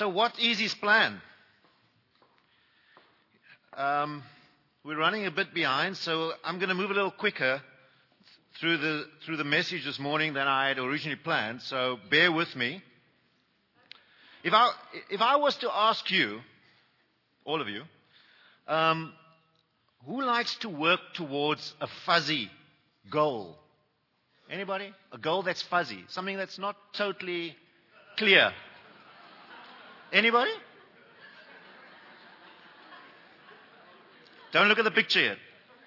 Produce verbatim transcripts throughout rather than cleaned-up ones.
So what is his plan? Um, we're running a bit behind, so I'm going to move a little quicker through the through the message this morning than I had originally planned. So bear with me. If I if I was to ask you, all of you, um, who likes to work towards a fuzzy goal? Anybody? A goal that's fuzzy, something that's not totally clear. Anybody? Don't look at the picture yet.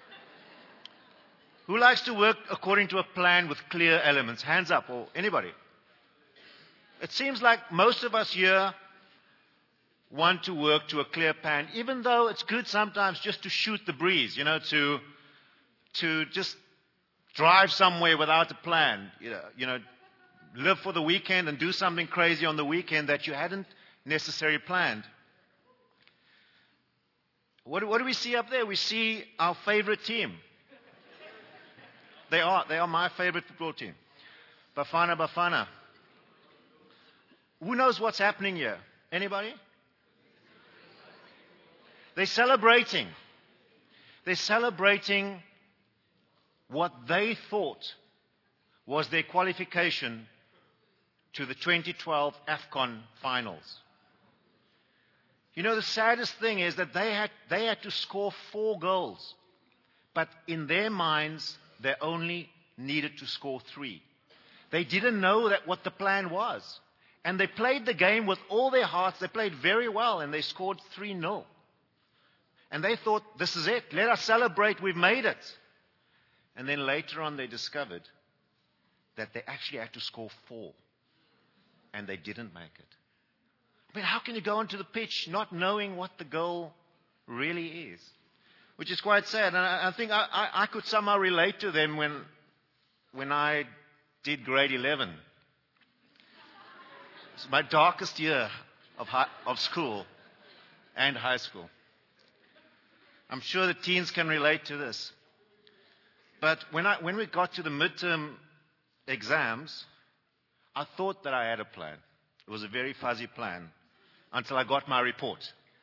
Who likes to work according to a plan with clear elements? Hands up, or anybody? It seems like most of us here want to work to a clear plan, even though it's good sometimes just to shoot the breeze, you know, to to just drive somewhere without a plan, you know, you know, live for the weekend and do something crazy on the weekend that you hadn't necessarily planned. What, what do we see up there? We see our favorite team. They are, they are my favorite football team. Bafana Bafana. Who knows what's happening here? Anybody? They're celebrating. They're celebrating what they thought was their qualification to the twenty twelve AFCON finals. You know, the saddest thing is that they had, they had to score four goals. But in their minds, they only needed to score three. They didn't know that what the plan was. And they played the game with all their hearts. They played very well, and they scored three nil. And they thought, this is it. Let us celebrate. We've made it. And then later on, they discovered that they actually had to score four. And they didn't make it. I mean, how can you go onto the pitch not knowing what the goal really is? Which is quite sad. And I, I think I, I, I could somehow relate to them when, when I did grade eleven. It's my darkest year of, high, of school and high school. I'm sure the teens can relate to this. But when, I, when we got to the midterm exams, I thought that I had a plan. It was a very fuzzy plan until I got my report.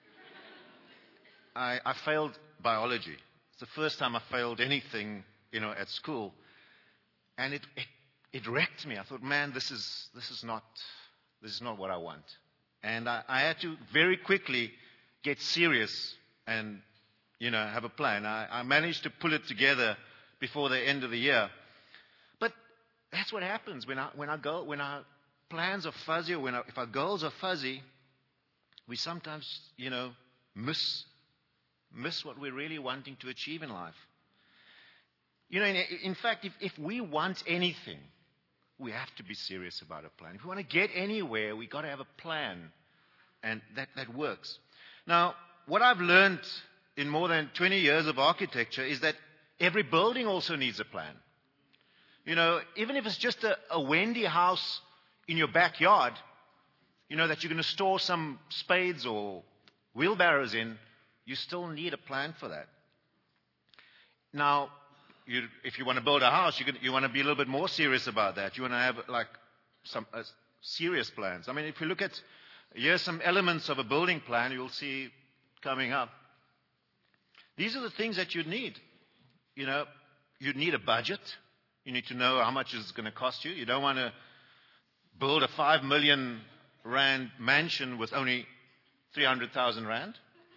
I, I failed biology. It's the first time I failed anything, you know, at school. And it, it, it wrecked me. I thought, man, this is, this is not, this is not what I want. And I, I had to very quickly get serious and, you know, have a plan. I, I managed to pull it together before the end of the year. But that's what happens when, I, when, I go, when our plans are fuzzy, or when our, if our goals are fuzzy, we sometimes, you know, miss, miss what we're really wanting to achieve in life. You know, in, in fact, if, if we want anything, we have to be serious about a plan. If we want to get anywhere, we've got to have a plan, and that, that works. Now, what I've learned in more than twenty years of architecture is that every building also needs a plan. You know, even if it's just a, a Wendy house in your backyard, you know, that you're going to store some spades or wheelbarrows in, you still need a plan for that. Now, you, if you want to build a house, you, can, you want to be a little bit more serious about that. You want to have, like, some uh, serious plans. I mean, if you look at, here's some elements of a building plan you'll see coming up. These are the things that you need. You know, you need a budget. You need to know how much it's going to cost you. You don't want to build a five million rand mansion with only three hundred thousand rand.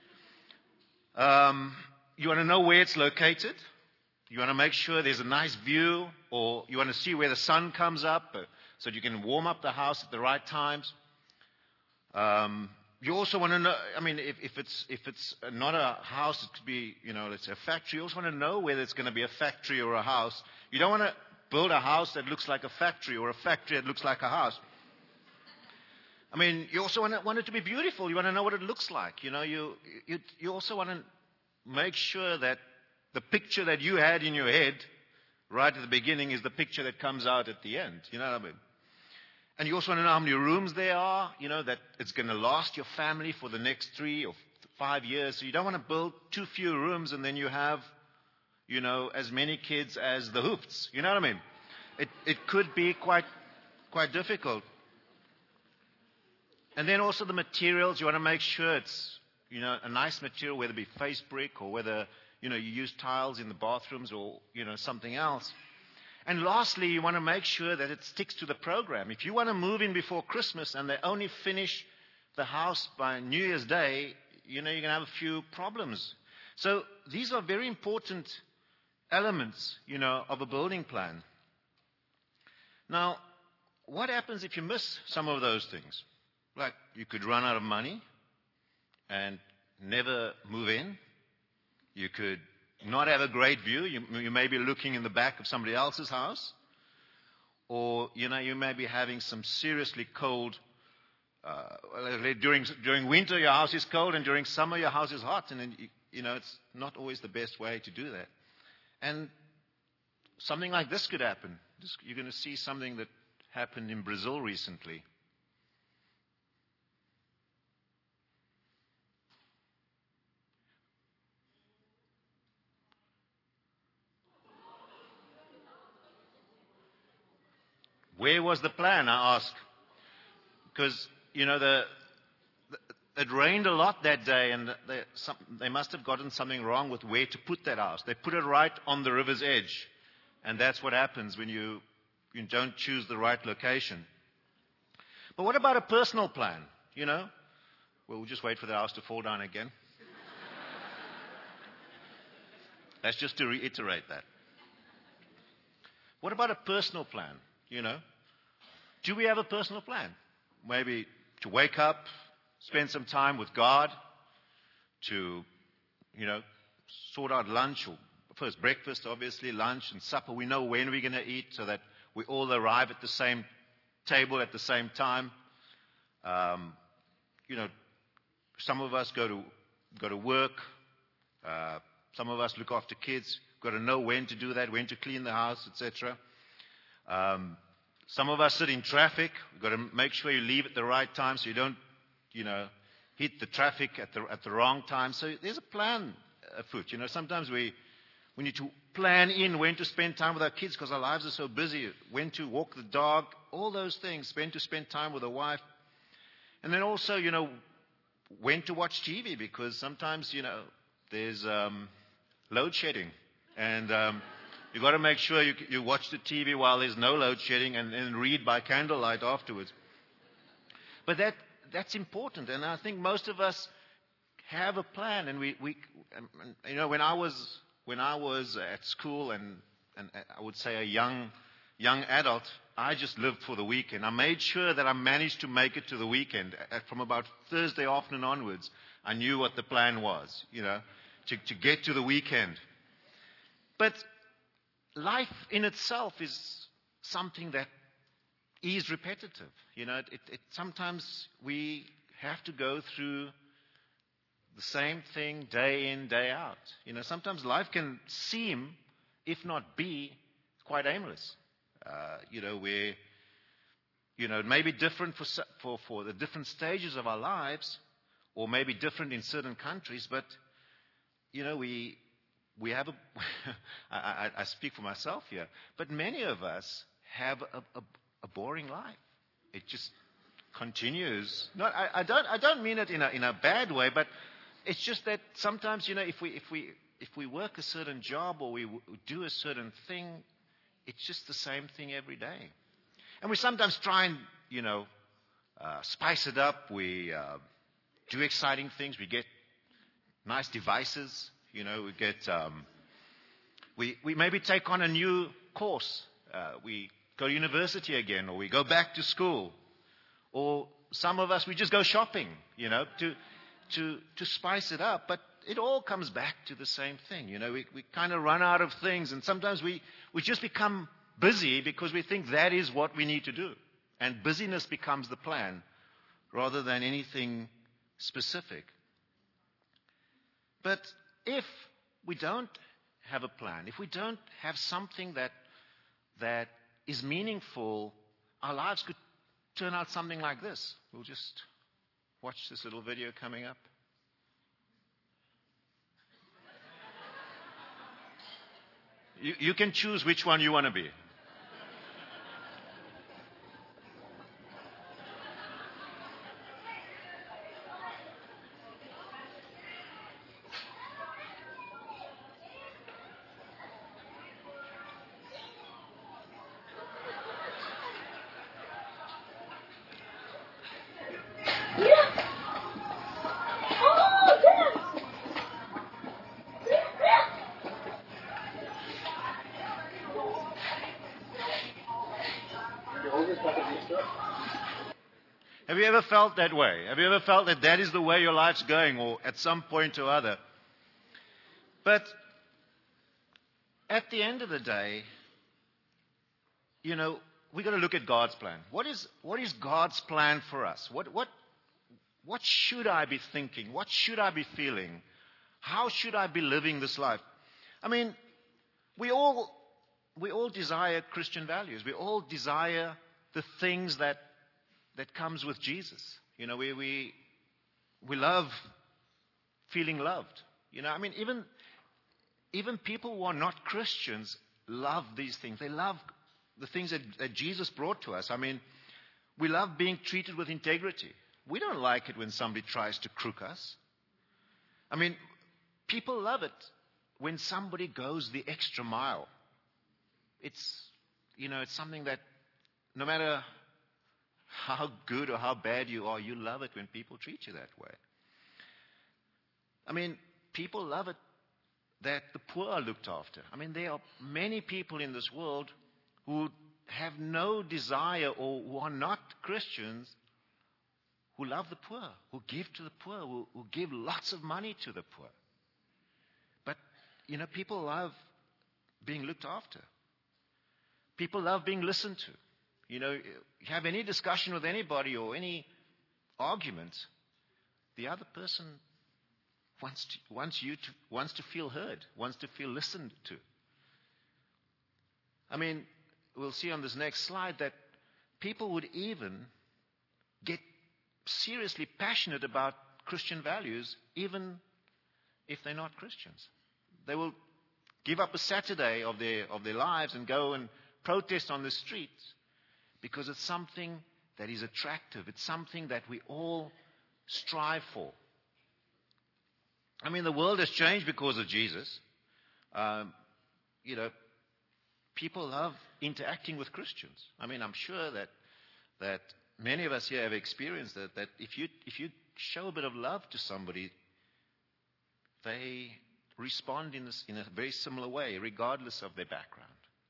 Um, you want to know where it's located. You want to make sure there's a nice view, or you want to see where the sun comes up uh, so that you can warm up the house at the right times. Um, you also want to know, I mean, if, if it's if it's not a house, it could be, you know, let's say a factory. You also want to know whether it's going to be a factory or a house. You don't want to build a house that looks like a factory or a factory that looks like a house. I mean, you also want, to, want it to be beautiful. You want to know what it looks like. You know, you, you, you also want to make sure that the picture that you had in your head right at the beginning is the picture that comes out at the end. You know what I mean? And you also want to know how many rooms there are, you know, that it's going to last your family for the next three or five years. So you don't want to build too few rooms and then you have, you know, as many kids as the Hoofts. You know what I mean? It, it could be quite, quite difficult. And then also the materials. You want to make sure it's, you know, a nice material, whether it be face brick or whether, you know, you use tiles in the bathrooms or, you know, something else. And lastly, you want to make sure that it sticks to the program. If you want to move in before Christmas and they only finish the house by New Year's Day, you know, you're going to have a few problems. So these are very important elements, you know, of a building plan. Now, what happens if you miss some of those things? Like, you could run out of money and never move in. You could not have a great view. You, you may be looking in the back of somebody else's house. Or, you know, you may be having some seriously cold, uh, during, during winter your house is cold and during summer your house is hot. And, then, you, you know, it's not always the best way to do that. And something like this could happen. This, you're going to see something that happened in Brazil recently. Where was the plan, I ask? Because, you know, the, the, it rained a lot that day, and they, some, they must have gotten something wrong with where to put that house. They put it right on the river's edge. And that's what happens when you, you don't choose the right location. But what about a personal plan? You know? Well, we'll just wait for the house to fall down again. That's just to reiterate that. What about a personal plan? You know, do we have a personal plan? Maybe to wake up, spend some time with God, to, you know, sort out lunch, or first breakfast, obviously, lunch and supper. We know when we're going to eat so that we all arrive at the same table at the same time. Um, you know, some of us go to go to work. Uh, some of us look after kids. Got to know when to do that, when to clean the house, et cetera. Um, some of us sit in traffic. We've got to make sure you leave at the right time so you don't, you know, hit the traffic at the at the wrong time. So there's a plan afoot. You know, sometimes we we need to plan in when to spend time with our kids because our lives are so busy. When to walk the dog, all those things. When to spend time with a wife, and then also, you know, when to watch T V because sometimes, you know, there's um, load shedding and. Um, You've got to make sure you, you watch the T V while there's no load shedding and, and read by candlelight afterwards. But that that's important, and I think most of us have a plan. And we, we you know, when I was when I was at school and, and I would say a young young adult, I just lived for the weekend. I made sure that I managed to make it to the weekend. From about Thursday afternoon onwards, I knew what the plan was, you know, to, to get to the weekend. But life in itself is something that is repetitive. You know, it, it, sometimes we have to go through the same thing day in, day out. You know, sometimes life can seem, if not be, quite aimless. Uh, you know, where, you know, it may be different for, for, for the different stages of our lives, or maybe different in certain countries, but, you know, we... We have a, I, I, I speak for myself here, but many of us have a, a, a boring life. It just continues. Not, I, I don't, I don't mean it in a, in a bad way, but it's just that sometimes, you know, if we, if we, if we work a certain job or we w- do a certain thing, it's just the same thing every day. And we sometimes try and, you know, uh, spice it up. We uh, do exciting things. We get nice devices. You know, we get, um, we, we maybe take on a new course. Uh, we go to university again, or we go back to school. Or some of us, we just go shopping, you know, to, to, to spice it up. But it all comes back to the same thing. You know, we, we kind of run out of things. And sometimes we, we just become busy because we think that is what we need to do. And busyness becomes the plan rather than anything specific. But if we don't have a plan, if we don't have something that that is meaningful, our lives could turn out something like this. We'll just watch this little video coming up. You, you can choose which one you want to be. Have you ever felt that way? Have you ever felt that that is the way your life's going, or at some point or other? But at the end of the day, you know, we've got to look at God's plan. What is, what is God's plan for us? What, what, what should I be thinking? What should I be feeling? How should I be living this life? I mean, we all, we all desire Christian values. We all desire the things that, that comes with Jesus. You know, we, we, we love feeling loved. You know, I mean, even, even people who are not Christians love these things. They love the things that, that Jesus brought to us. I mean, we love being treated with integrity. We don't like it when somebody tries to crook us. I mean, people love it when somebody goes the extra mile. It's, you know, it's something that no matter how good or how bad you are, you love it when people treat you that way. I mean, people love it that the poor are looked after. I mean, there are many people in this world who have no desire or who are not Christians who love the poor, who give to the poor, who, who give lots of money to the poor. But, you know, people love being looked after. People love being listened to. You know, you have any discussion with anybody or any argument, the other person wants to, wants you to, wants to feel heard, wants to feel listened to. I mean, we'll see on this next slide that people would even get seriously passionate about Christian values, even if they're not Christians. They will give up a Saturday of their of their lives and go and protest on the streets because it's something that is attractive. It's something that we all strive for. I mean, the world has changed because of Jesus. Um, you know, people love interacting with Christians. I mean, I'm sure that that many of us here have experienced that, that if you if you show a bit of love to somebody, they respond in, this, in a very similar way, regardless of their background.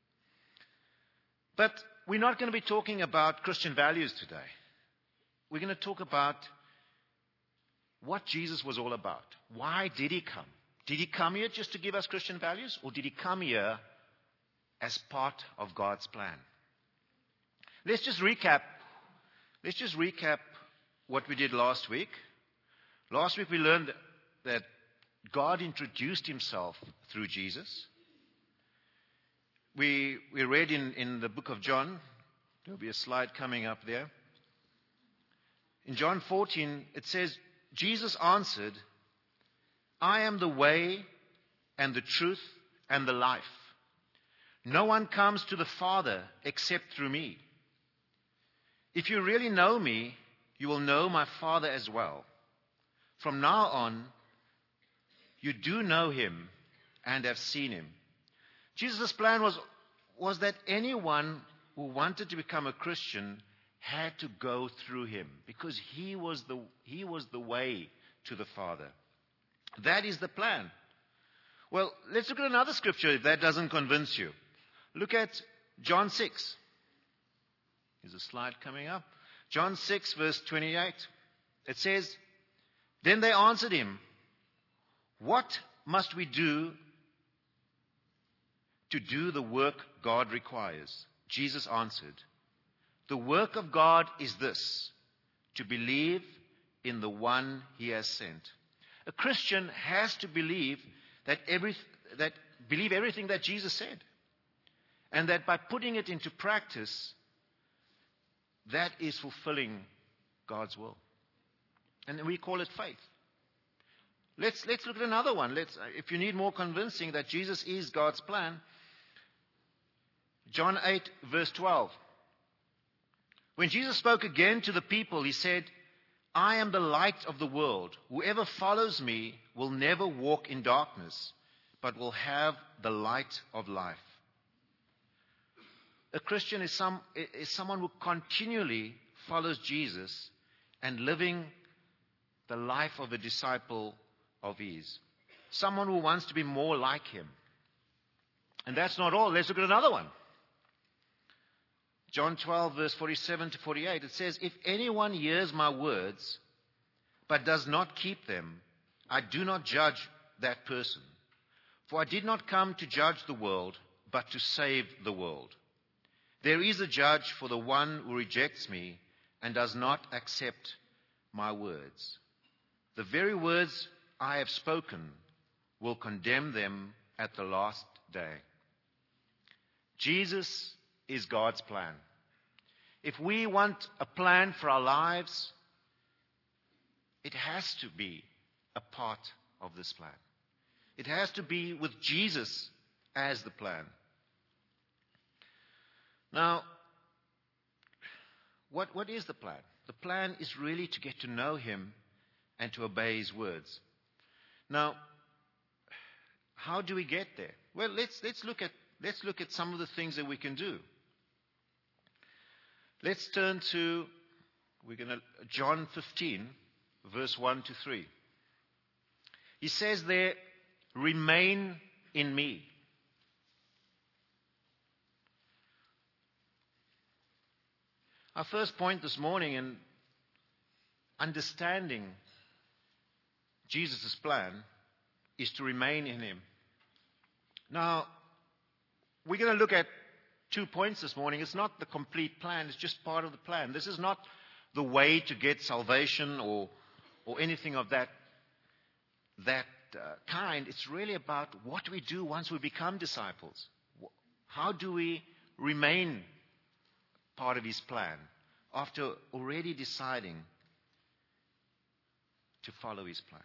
But we're not going to be talking about Christian values today. We're going to talk about what Jesus was all about. Why did he come? Did he come here just to give us Christian values, or did he come here as part of God's plan? Let's just recap. Let's just recap what we did last week. Last week we learned that God introduced himself through Jesus. We, we read in, in the book of John, there'll be a slide coming up there. In John fourteen, it says, Jesus answered, I am the way and the truth and the life. No one comes to the Father except through me. If you really know me, you will know my Father as well. From now on, you do know him and have seen him. Jesus' plan was, was that anyone who wanted to become a Christian had to go through him, because he was the, he was the way to the Father. That is the plan. Well, let's look at another scripture if that doesn't convince you. Look at John six. There's a slide coming up. John six, verse twenty-eight. It says, Then they answered him, What must we do to do the work God requires? Jesus answered, The work of God is this, to believe in the one he has sent. A Christian has to believe that every, that believe everything that Jesus said. And that by putting it into practice, that is fulfilling God's will. And we call it faith. Let's, let's look at another one. Let's, if you need more convincing that Jesus is God's plan, John eight, verse twelve. When Jesus spoke again to the people, he said, I am the light of the world. Whoever follows me will never walk in darkness, but will have the light of life. A Christian is, some, is someone who continually follows Jesus and living the life of a disciple of his. Someone who wants to be more like him. And that's not all. Let's look at another one. John twelve, verse forty-seven to forty-eight, it says, "If anyone hears my words, but does not keep them, I do not judge that person. For I did not come to judge the world, but to save the world. There is a judge for the one who rejects me and does not accept my words. The very words I have spoken will condemn them at the last day." Jesus is God's plan. If we want a plan for our lives, it has to be a part of this plan. It has to be with Jesus as the plan. Now, what, what is the plan? The plan is really to get to know Him and to obey His words. Now, how do we get there? Well, let's, let's, look at, let's look at some of the things that we can do. Let's turn to, we're going to, John fifteen, verse one to three. He says there, "Remain in me." Our first point this morning in understanding Jesus' plan is to remain in Him. Now, we're going to look at two points this morning. It's not the complete plan, it's just part of the plan. This is not the way to get salvation or, or anything of that, that uh, kind. It's really about what we do once we become disciples. How do we remain part of His plan after already deciding to follow His plan?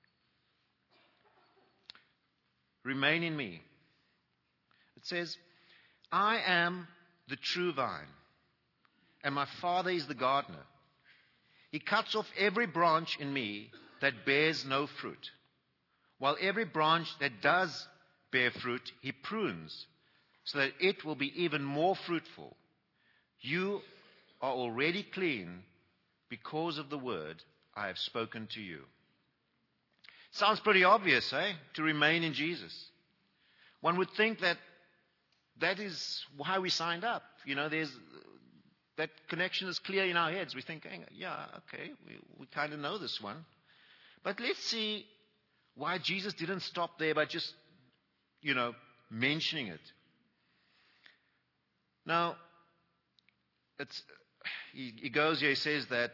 Remain in me. It says, "I am the true vine, and my Father is the gardener. He cuts off every branch in me that bears no fruit, while every branch that does bear fruit, He prunes, so that it will be even more fruitful. You are already clean because of the word I have spoken to you." Sounds pretty obvious, eh? To remain in Jesus. One would think that that is how we signed up. You know, there's that connection is clear in our heads. We think, yeah, okay, we, we kind of know this one. But let's see why Jesus didn't stop there by just, you know, mentioning it. Now, it's, he, he goes here, he says that,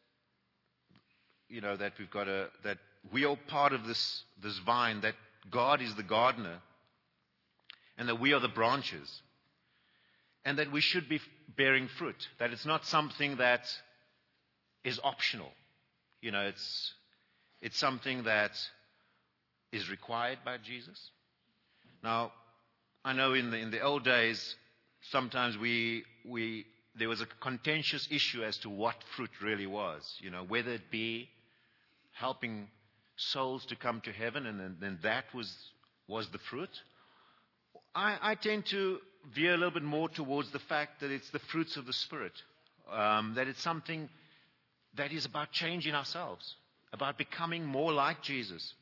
you know, that we've got a, that we are part of this, this vine, that God is the gardener, and that we are the branches, and that we should be bearing fruit, that it's not something that is optional. You know, it's, it's something that is required by Jesus. Now, I know in the, in the old days, sometimes we, we, there was a contentious issue as to what fruit really was, you know, whether it be helping souls to come to heaven, and then, then that was, was the fruit. I, I tend to veer a little bit more towards the fact that it's the fruits of the Spirit, um, that it's something that is about changing ourselves, about becoming more like Jesus.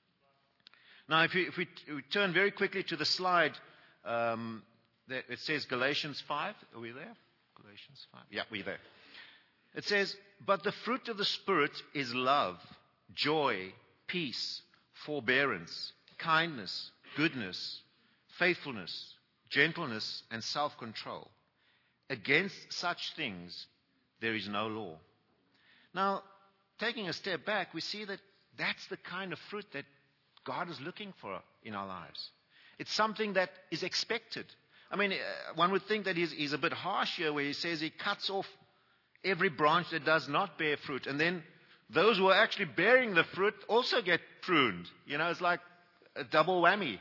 Now, if, you, if we, we turn very quickly to the slide, um, that it says Galatians five. Are we there? Galatians five. Yeah, we're there. It says, "But the fruit of the Spirit is love, joy, peace, forbearance, kindness, goodness, faithfulness, gentleness, and self-control. Against such things there is no law." Now, taking a step back, we see that that's the kind of fruit that God is looking for in our lives. It's something that is expected. I mean, one would think that he's, he's a bit harsh here where he says he cuts off every branch that does not bear fruit. And then those who are actually bearing the fruit also get pruned. You know, it's like a double whammy.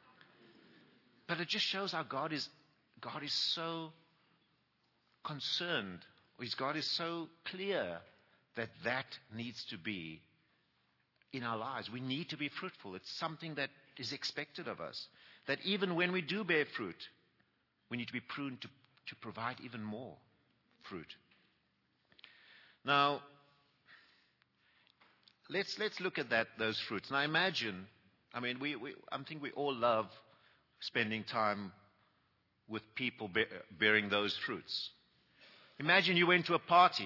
But it just shows how God is, God is so concerned. His God is so clear that that needs to be in our lives. We need to be fruitful. It's something that is expected of us. That even when we do bear fruit, we need to be pruned to, to provide even more fruit. Now, let's let's look at that those fruits. Now, imagine, I mean, we, we I think we all love spending time with people be, bearing those fruits. Imagine you went to a party.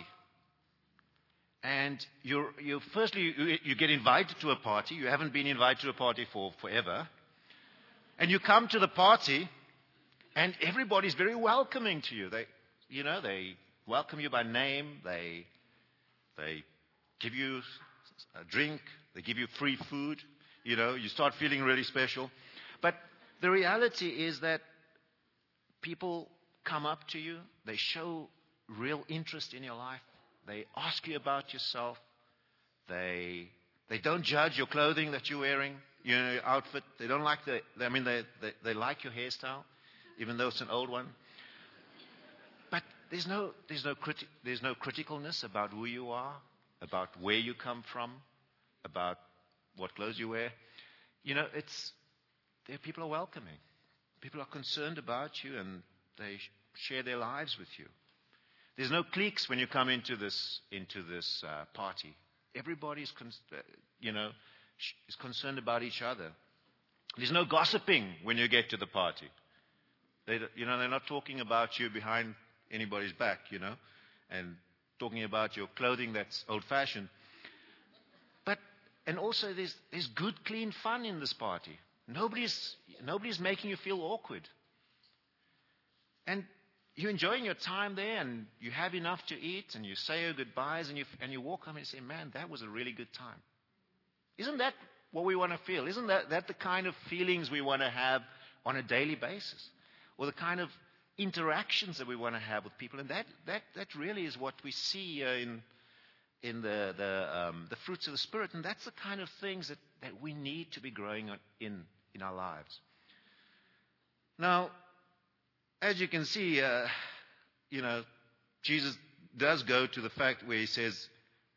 And you're, you firstly, you, you get invited to a party. You haven't been invited to a party for forever. And you come to the party, and everybody's very welcoming to you. They, you know, they welcome you by name. They, they give you a drink. They give you free food. You know, you start feeling really special. But the reality is that people come up to you. They show real interest in your life. They ask you about yourself. They they don't judge your clothing that you're wearing, you know, your outfit. They don't like the. I mean, they, they they like your hairstyle, even though it's an old one. But there's no there's no criti- there's no criticalness about who you are, about where you come from, about what clothes you wear. You know, it's there. People are welcoming. People are concerned about you, and they share their lives with you. There's no cliques when you come into this into this uh, party. Everybody's, con- uh, you know, sh- is concerned about each other. There's no gossiping when you get to the party. They, you know, they're not talking about you behind anybody's back, you know, and talking about your clothing that's old-fashioned. But and also there's there's good, clean fun in this party. Nobody's nobody's making you feel awkward. And you're enjoying your time there, and you have enough to eat, and you say your goodbyes, and you and you walk home and you say, man, that was a really good time. Isn't that what we want to feel? Isn't that, that the kind of feelings we want to have on a daily basis? Or the kind of interactions that we want to have with people? And that that, that really is what we see uh, in in the the, um, the fruits of the Spirit. And that's the kind of things that, that we need to be growing in in our lives. Now, as you can see, uh, you know, Jesus does go to the fact where he says,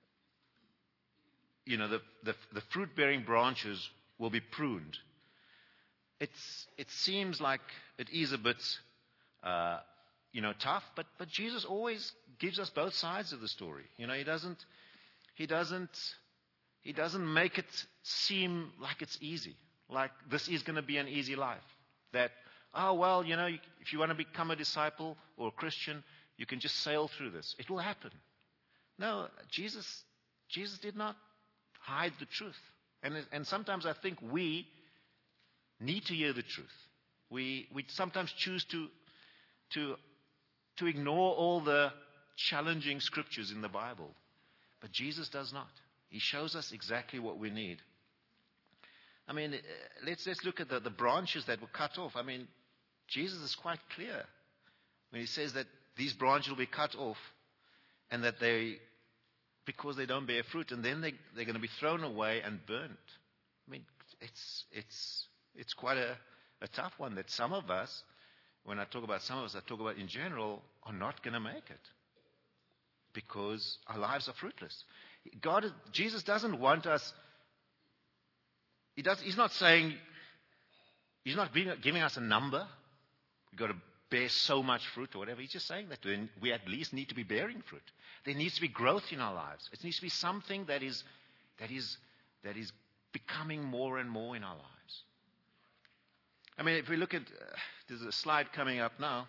you know, the, the, the fruit-bearing branches will be pruned. It's, it seems like it is a bit, uh, you know, tough, but, but Jesus always gives us both sides of the story. You know, he doesn't, he doesn't, he doesn't make it seem like it's easy, like this is going to be an easy life. That oh, well, you know, if you want to become a disciple or a Christian, you can just sail through this. It will happen. No, Jesus Jesus did not hide the truth. And, and sometimes I think we need to hear the truth. We we sometimes choose to, to, to ignore all the challenging scriptures in the Bible. But Jesus does not. He shows us exactly what we need. I mean, let's, let's look at the, the branches that were cut off. I mean, Jesus is quite clear when he says that these branches will be cut off and that they, because they don't bear fruit, and then they, they're going to be thrown away and burnt. I mean, it's, it's, it's quite a, a tough one that some of us, when I talk about some of us, I talk about in general, are not going to make it because our lives are fruitless. God, Jesus doesn't want us. He does, he's not saying, he's not being, giving us a number. We've got to bear so much fruit or whatever. He's just saying that we at least need to be bearing fruit. There needs to be growth in our lives. It needs to be something that is, that is, that is becoming more and more in our lives. I mean, if we look at, uh, there's a slide coming up now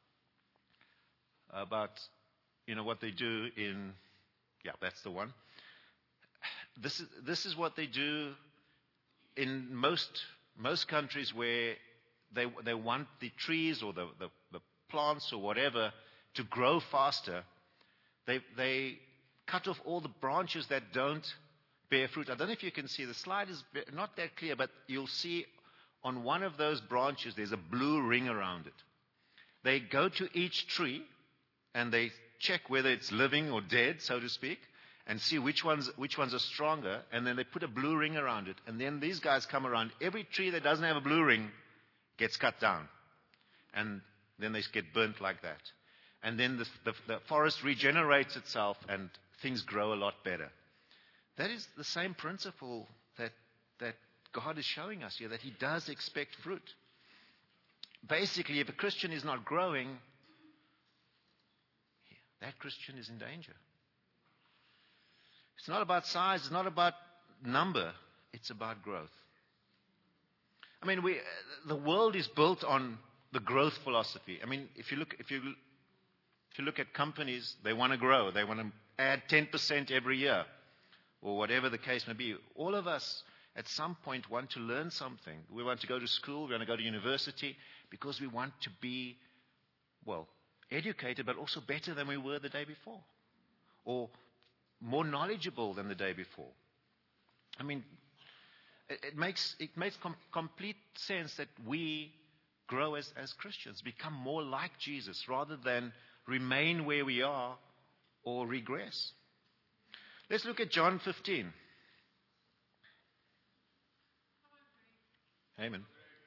about, you know, what they do in, yeah, that's the one. This is, this is what they do in most most countries where they they want the trees or the, the, the plants or whatever to grow faster. They they cut off all the branches that don't bear fruit. I don't know if you can see, the slide is not that clear, but you'll see on one of those branches there's a blue ring around it. They go to each tree and they check whether it's living or dead, so to speak, and see which ones which ones are stronger, and then they put a blue ring around it. And then these guys come around. Every tree that doesn't have a blue ring gets cut down. And then they get burnt like that. And then the, the, the forest regenerates itself and things grow a lot better. That is the same principle that, that God is showing us here, that he does expect fruit. Basically, if a Christian is not growing, that Christian is in danger. It's not about size. It's not about number. It's about growth. I mean, we, the world is built on the growth philosophy. I mean, if you look, if you If you look at companies, they want to grow. They want to add ten percent every year, or whatever the case may be. All of us, at some point, want to learn something. We want to go to school. We want to go to university because we want to be, well, educated, but also better than we were the day before, or more knowledgeable than the day before. I mean, it, it makes it makes com- complete sense that we grow as, as Christians, become more like Jesus, rather than remain where we are or regress. Let's look at John fifteen. Amen.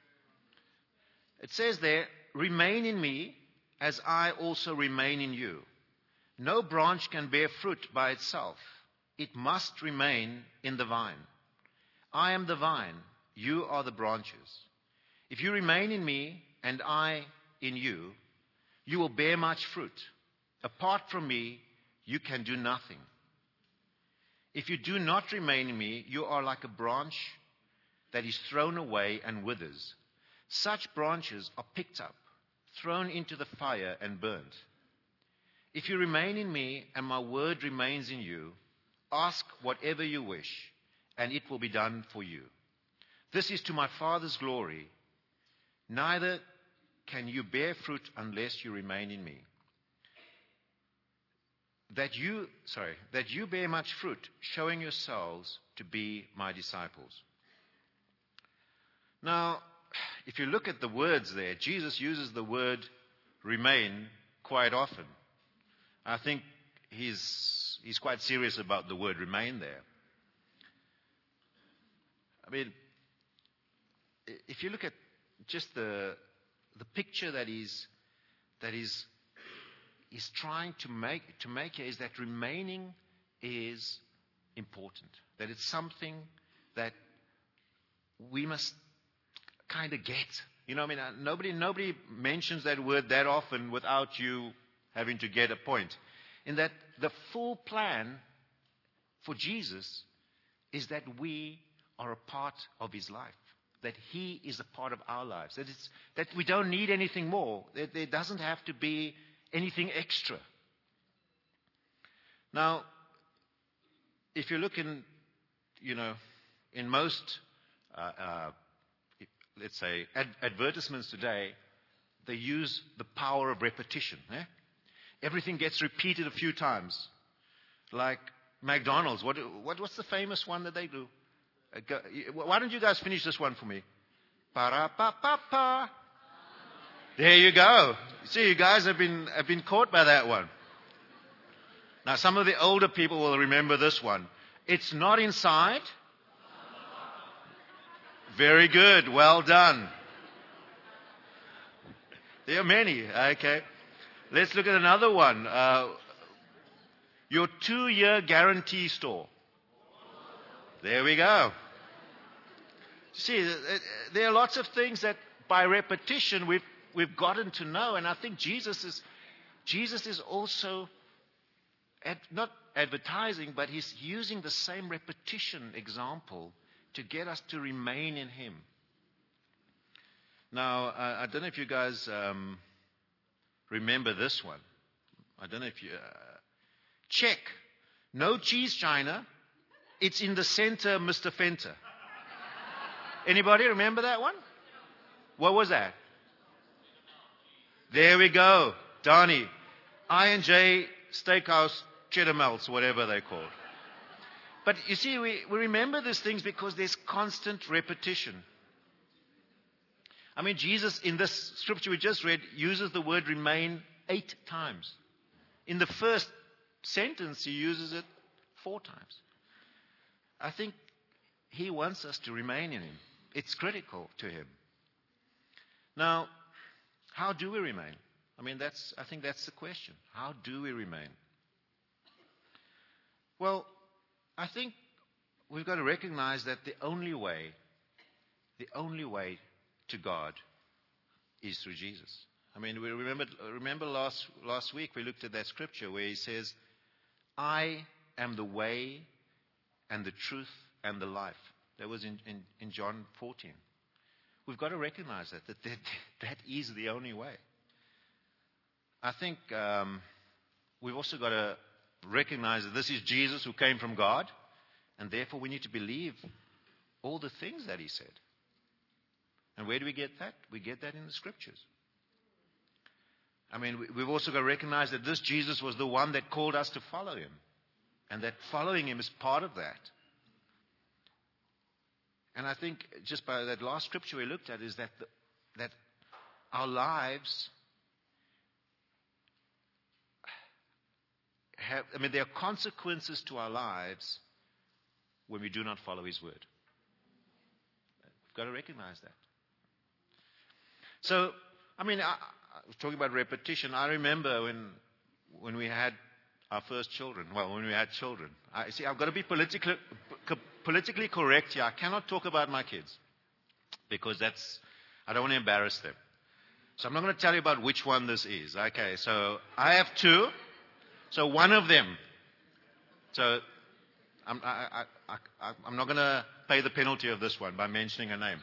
It says there, "Remain in me as I also remain in you. No branch can bear fruit by itself. It must remain in the vine. I am the vine, you are the branches. If you remain in me and I in you, you will bear much fruit. Apart from me, you can do nothing. If you do not remain in me, you are like a branch that is thrown away and withers. Such branches are picked up, thrown into the fire and burnt. If you remain in me and my word remains in you, ask whatever you wish, and it will be done for you. This is to my Father's glory. Neither can you bear fruit unless you remain in me. That you, sorry, that you bear much fruit, showing yourselves to be my disciples." Now, if you look at the words there, Jesus uses the word remain quite often. I think he's he's quite serious about the word remain there. I mean, if you look at just the the picture that he's that he's is trying to make to make here is that remaining is important. That it's something that we must kind of get. You know, I mean, uh, nobody nobody mentions that word that often without you having to get a point. In that the full plan for Jesus is that we are a part of his life. That he is a part of our lives. That it's that we don't need anything more. That there doesn't have to be anything extra. Now, if you look in, you know, in most, uh, uh, let's say, ad- advertisements today, they use the power of repetition. Eh? Everything gets repeated a few times. Like McDonald's. What, what what's the famous one that they do? Uh, go, why don't you guys finish this one for me? Pa-ra-pa-pa-pa. There you go. See, you guys have been have been caught by that one. Now, some of the older people will remember this one. It's not inside. Very good. Well done. There are many. Okay. Let's look at another one. Uh, your two-year guarantee store. There we go. See, there are lots of things that by repetition we've we've gotten to know, and I think Jesus is Jesus is also ad, not advertising, but he's using the same repetition example to get us to remain in him. Now, I, I don't know if you guys um, remember this one. I don't know if you uh, check. No cheese, China. It's in the center, Mister Fenter. Anybody remember that one? What was that? There we go. Donnie. I and J Steakhouse Cheddar Melts, whatever they're called. But you see, we, we remember these things because there's constant repetition. I mean, Jesus, in this scripture we just read, uses the word remain eight times. In the first sentence, he uses it four times. I think he wants us to remain in him. It's critical to him. Now, how do we remain? I mean, that's, I think that's the question. How do we remain? Well, I think we've got to recognize that the only way, the only way to God is through Jesus. I mean, we remember, remember last, last week we looked at that scripture where he says, I am the way and the truth and the life. That was in, in, in John fourteen. We've got to recognize that, that, that, that is the only way. I think um, we've also got to recognize that this is Jesus who came from God, and therefore we need to believe all the things that he said. And where do we get that? We get that in the scriptures. I mean, we've also got to recognize that this Jesus was the one that called us to follow him, and that following him is part of that. And I think just by that last scripture we looked at is that the, that our lives have, I mean, there are consequences to our lives when we do not follow his word. We've got to recognize that. So, I mean, I, I was talking about repetition. I remember when when we had our first children. Well, when we had children. I see, I've got to be politically politically correct here. I cannot talk about my kids because that's I don't want to embarrass them. So I'm not going to tell you about which one this is. Okay, so I have two. So one of them. So I'm I, I, I, I'm not going to pay the penalty of this one by mentioning a name.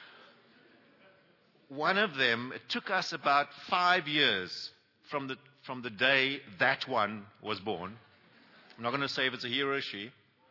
One of them, it took us about five years from the from the day that one was born. I'm not going to say if it's a he or a she.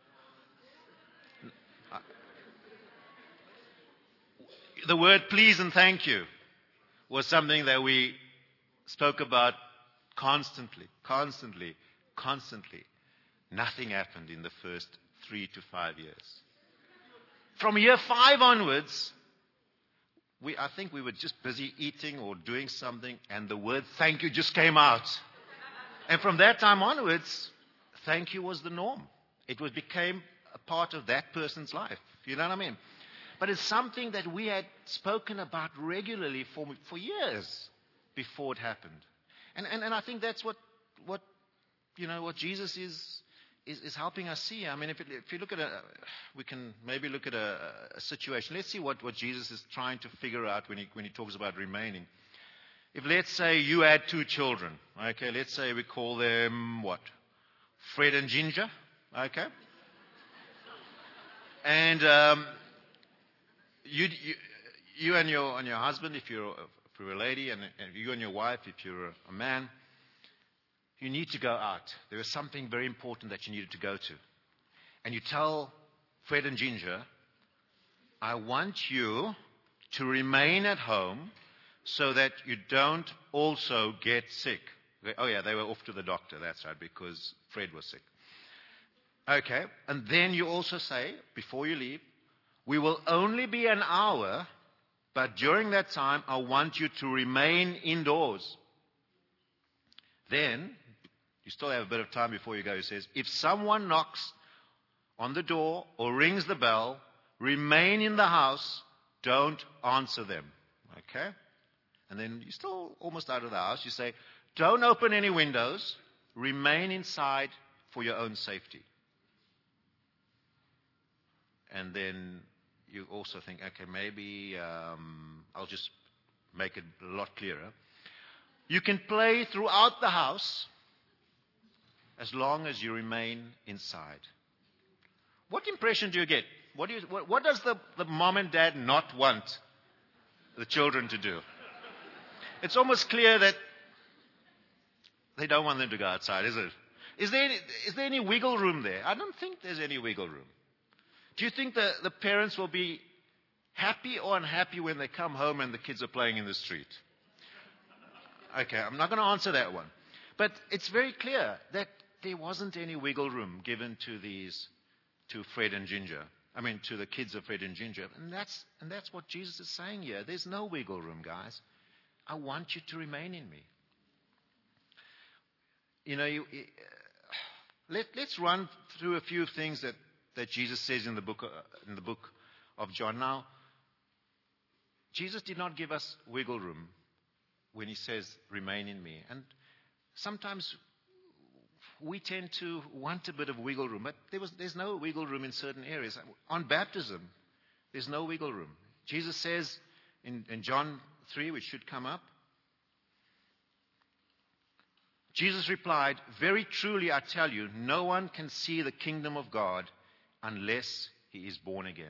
The word please and thank you was something that we spoke about constantly, constantly, constantly. Nothing happened in the first three to five years. From year five onwards, We, I think we were just busy eating or doing something, and the word thank you just came out. And from that time onwards, thank you was the norm. It was became a part of that person's life. You know what I mean? But it's something that we had spoken about regularly for for years before it happened. And and, and I think that's what what you know what Jesus is Is, is helping us see. I mean, if, it, if you look at a, we can maybe look at a, a situation. Let's see what, what Jesus is trying to figure out when he when he talks about remaining. If let's say you had two children, okay, let's say we call them what? Fred and Ginger, okay? And um, you, you you and your and your husband, if you're if you're a lady, and, and you and your wife, if you're a man. You need to go out. There was something very important that you needed to go to. And you tell Fred and Ginger, I want you to remain at home so that you don't also get sick. Oh, yeah, they were off to the doctor. That's right, because Fred was sick. Okay, and then you also say, before you leave, we will only be an hour, but during that time, I want you to remain indoors. Then, you still have a bit of time before you go. He says, if someone knocks on the door or rings the bell, remain in the house, don't answer them. Okay? And then you're still almost out of the house. You say, don't open any windows, remain inside for your own safety. And then you also think, okay, maybe um, I'll just make it a lot clearer. You can play throughout the house as long as you remain inside. What impression do you get? What, do you, what, what does the, the mom and dad not want the children to do? It's almost clear that they don't want them to go outside, is it? Is there any, is there any wiggle room there? I don't think there's any wiggle room. Do you think the, the parents will be happy or unhappy when they come home and the kids are playing in the street? Okay, I'm not going to answer that one. But it's very clear that there wasn't any wiggle room given to these, to Fred and Ginger. I mean, to the kids of Fred and Ginger. And that's, and that's what Jesus is saying here. There's no wiggle room, guys. I want you to remain in me. You know, you, let, let's run through a few things that, that Jesus says in the book, in the book of John. Now, Jesus did not give us wiggle room when he says, remain in me. And sometimes we tend to want a bit of wiggle room, but there was, there's no wiggle room in certain areas. On baptism, there's no wiggle room. Jesus says in, in John three, which should come up, Jesus replied, very truly I tell you, no one can see the kingdom of God unless he is born again.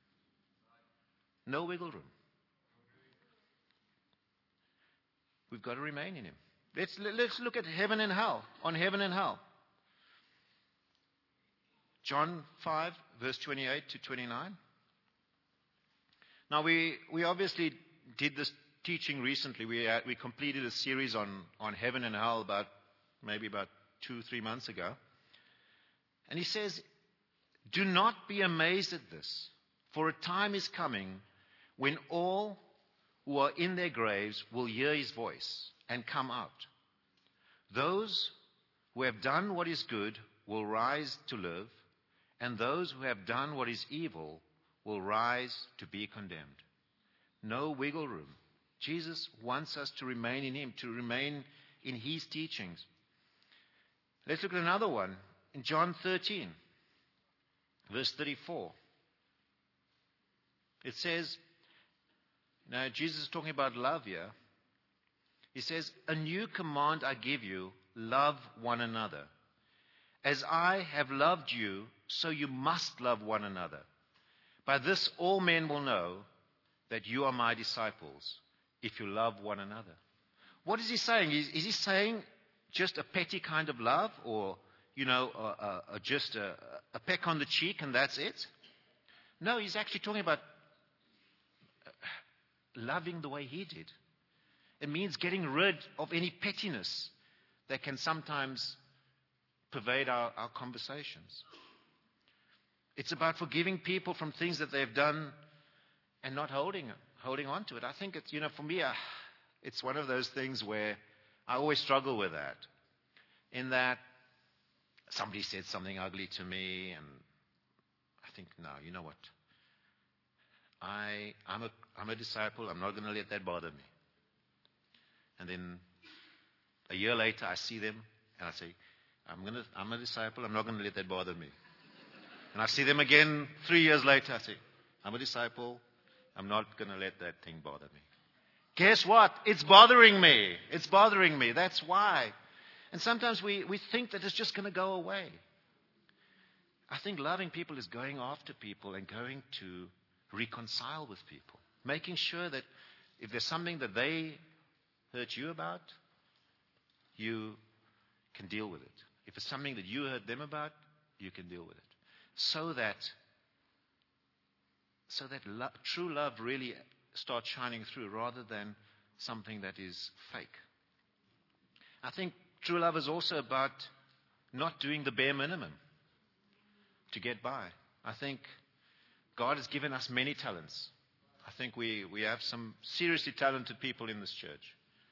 No wiggle room. We've got to remain in him. Let's, let's look at heaven and hell, on heaven and hell. John five, verse twenty-eight to twenty-nine. Now, we, we obviously did this teaching recently. We, uh, we completed a series on, on heaven and hell about maybe about two, three months ago. And he says, do not be amazed at this, for a time is coming when all who are in their graves will hear his voice and come out. Those who have done what is good will rise to live, and those who have done what is evil will rise to be condemned. No wiggle room. Jesus wants us to remain in him, to remain in his teachings. Let's look at another one. In John thirteen, verse thirty-four. It says, now Jesus is talking about love here. He says, a new command I give you, love one another. As I have loved you, so you must love one another. By this all men will know that you are my disciples, if you love one another. What is he saying? Is, is he saying just a petty kind of love, or, you know, uh, uh, uh, just a, a peck on the cheek and that's it? No, he's actually talking about loving the way he did. It means getting rid of any pettiness that can sometimes pervade our, our conversations. It's about forgiving people from things that they've done and not holding holding on to it. I think it's, you know, for me, uh, it's one of those things where I always struggle with that. In that somebody said something ugly to me, and I think, no, you know what? I, I'm a, I'm a disciple. I'm not going to let that bother me. And then a year later, I see them, and I say, I'm going to, I'm a disciple. I'm not going to let that bother me. And I see them again three years later. I say, I'm a disciple. I'm not going to let that thing bother me. Guess what? It's bothering me. It's bothering me. That's why. And sometimes we, we think that it's just going to go away. I think loving people is going after people and going to reconcile with people. Making sure that if there's something that they hurt you about, you can deal with it. If it's something that you hurt them about, you can deal with it. So that, so that lo- true love really starts shining through rather than something that is fake. I think true love is also about not doing the bare minimum to get by. I think God has given us many talents. I think we, we have some seriously talented people in this church.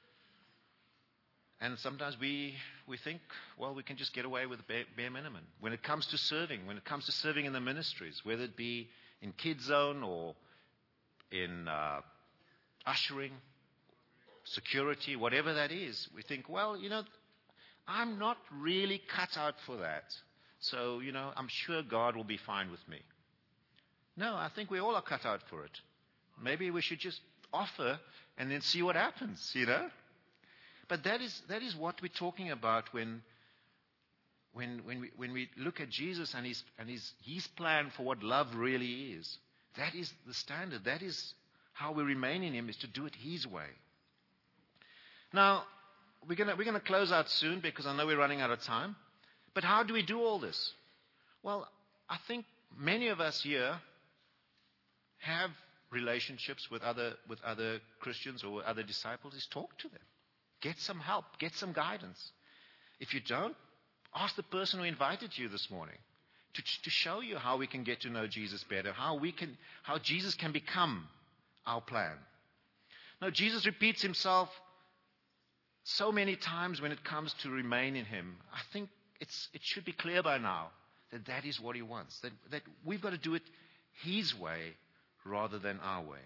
And sometimes we, we think, well, we can just get away with bare, bare minimum. When it comes to serving, when it comes to serving in the ministries, whether it be in Kids Zone or in uh, ushering, security, whatever that is, we think, well, you know, I'm not really cut out for that. So, you know, I'm sure God will be fine with me. No, I think we all are cut out for it. Maybe we should just offer and then see what happens, you know. But that is that is what we're talking about when when when we when we look at Jesus and his and his his plan for what love really is. That is the standard. That is how we remain in him, is to do it his way. Now, we're gonna we're gonna close out soon because I know we're running out of time. But how do we do all this? Well, I think many of us here have relationships with other with other Christians or other disciples. Is talk to them. Get some help. Get some guidance. If you don't, ask the person who invited you this morning to, to show you how we can get to know Jesus better, how we can, how Jesus can become our plan. Now, Jesus repeats himself so many times when it comes to remain in him. I think it's, it should be clear by now that that is what he wants, that, that we've got to do it his way rather than our way.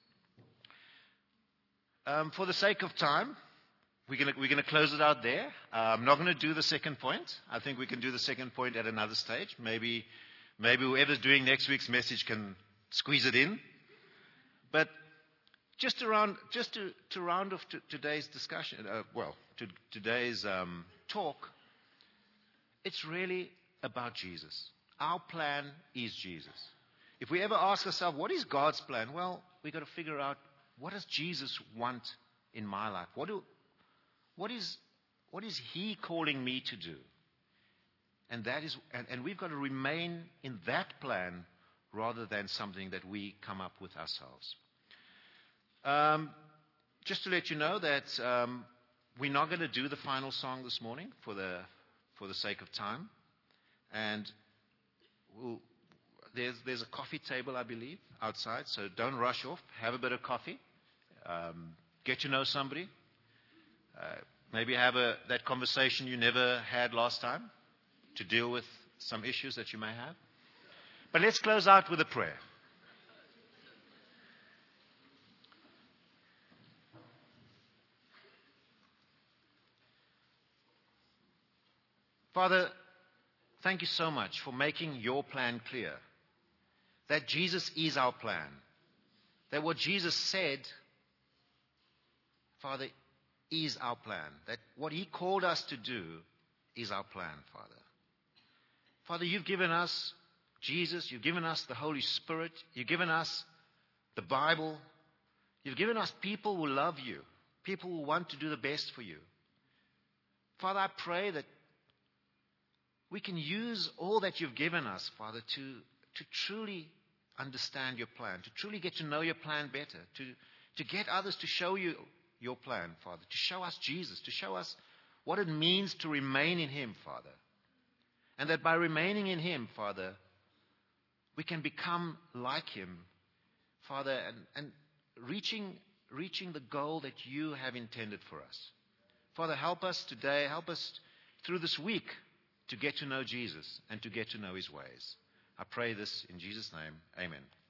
Um, for the sake of time, We're going we're to close it out there. Uh, I'm not going to do the second point. I think we can do the second point at another stage. Maybe maybe whoever's doing next week's message can squeeze it in. But just to round, just to, to round off to, today's discussion, uh, well, to, today's um, talk, it's really about Jesus. Our plan is Jesus. If we ever ask ourselves, what is God's plan? Well, we've got to figure out, what does Jesus want in my life? What do What is what is He calling me to do? And that is, and, and we've got to remain in that plan rather than something that we come up with ourselves. Um, just to let you know that um, we're not going to do the final song this morning for the for the sake of time, and we'll, there's there's a coffee table, I believe, outside. So don't rush off. Have a bit of coffee. Um, get to know somebody. Uh, maybe have a that conversation you never had last time, to deal with some issues that you may have. But let's close out with a prayer. Father, thank you so much for making your plan clear. That Jesus is our plan. That what Jesus said, Father, is our plan. That what He called us to do is our plan, Father. Father, you've given us Jesus. You've given us the Holy Spirit. You've given us the Bible. You've given us people who love you. People who want to do the best for you. Father, I pray that we can use all that you've given us, Father, to, to truly understand your plan, to truly get to know your plan better, to, to get others to show you your plan, Father, to show us Jesus, to show us what it means to remain in Him, Father. And that by remaining in Him, Father, we can become like Him, Father, and, and reaching, reaching the goal that you have intended for us. Father, help us today, help us through this week to get to know Jesus and to get to know His ways. I pray this in Jesus' name. Amen.